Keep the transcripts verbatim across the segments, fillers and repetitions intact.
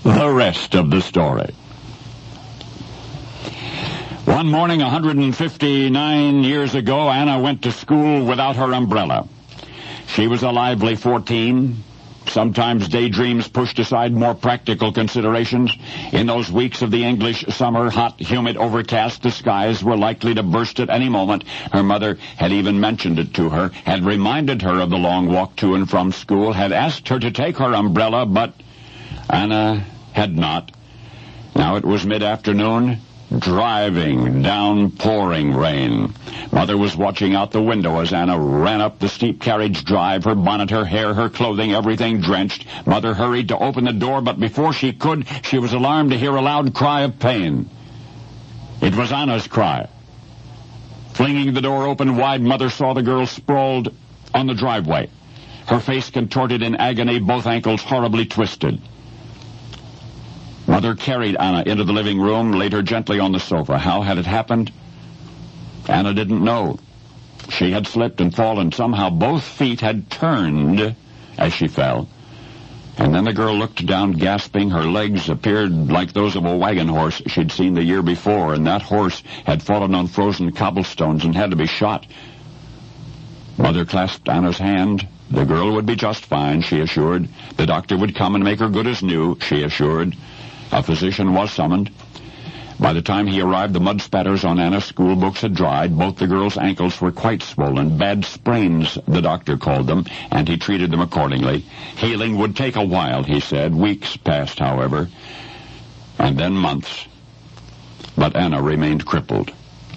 the rest of the story. One morning, one hundred fifty-nine years ago, Anna went to school without her umbrella. She was a lively fourteen. Sometimes daydreams pushed aside more practical considerations. In those weeks of the English summer, hot, humid, overcast, the skies were likely to burst at any moment. Her mother had even mentioned it to her, had reminded her of the long walk to and from school, had asked her to take her umbrella, but Anna had not. Now it was mid-afternoon, driving, downpouring rain. Mother was watching out the window as Anna ran up the steep carriage drive, her bonnet, her hair, her clothing, everything drenched. Mother hurried to open the door, but before she could, she was alarmed to hear a loud cry of pain. It was Anna's cry. Flinging the door open wide, Mother saw the girl sprawled on the driveway, her face contorted in agony, both ankles horribly twisted. Mother carried Anna into the living room, laid her gently on the sofa. How had it happened? Anna didn't know. She had slipped and fallen. Somehow both feet had turned as she fell. And then the girl looked down, gasping. Her legs appeared like those of a wagon horse she'd seen the year before, and that horse had fallen on frozen cobblestones and had to be shot. Mother clasped Anna's hand. The girl would be just fine, she assured. The doctor would come and make her good as new, she assured. A physician was summoned. By the time he arrived, the mud spatters on Anna's school books had dried. Both the girls' ankles were quite swollen. Bad sprains, the doctor called them, and he treated them accordingly. Healing would take a while, he said. Weeks passed, however, and then months. But Anna remained crippled.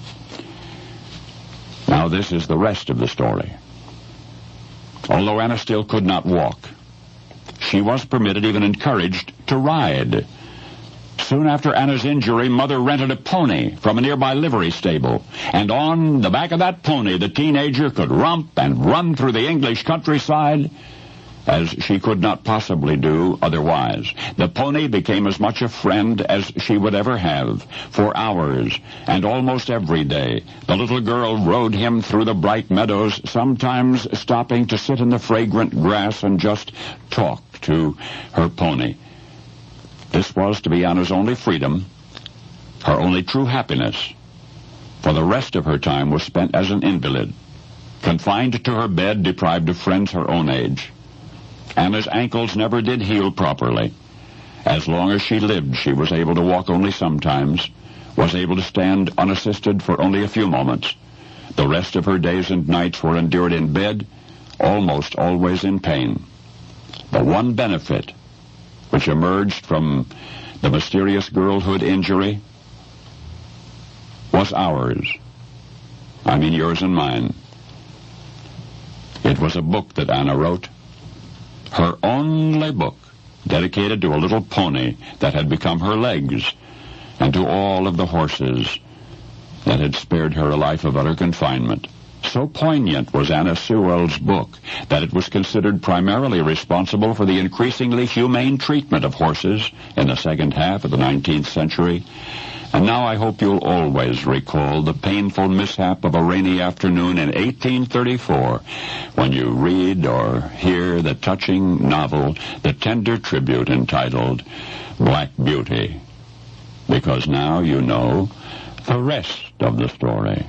Now this is the rest of the story. Although Anna still could not walk, she was permitted, even encouraged, to ride. Soon after Anna's injury, Mother rented a pony from a nearby livery stable, and on the back of that pony, the teenager could romp and run through the English countryside as she could not possibly do otherwise. The pony became as much a friend as she would ever have. For hours, and almost every day, the little girl rode him through the bright meadows, sometimes stopping to sit in the fragrant grass and just talk to her pony. This was to be Anna's only freedom, her only true happiness. For the rest of her time was spent as an invalid, confined to her bed, deprived of friends her own age. Anna's ankles never did heal properly. As long as she lived, she was able to walk only sometimes, was able to stand unassisted for only a few moments. The rest of her days and nights were endured in bed, almost always in pain. The one benefit which emerged from the mysterious girlhood injury was ours. I mean yours and mine. It was a book that Anna wrote, her only book, dedicated to a little pony that had become her legs, and to all of the horses that had spared her a life of utter confinement. So poignant was Anna Sewell's book that it was considered primarily responsible for the increasingly humane treatment of horses in the second half of the nineteenth century. And now I hope you'll always recall the painful mishap of a rainy afternoon in eighteen thirty-four when you read or hear the touching novel, the tender tribute entitled Black Beauty. Because now you know the rest of the story.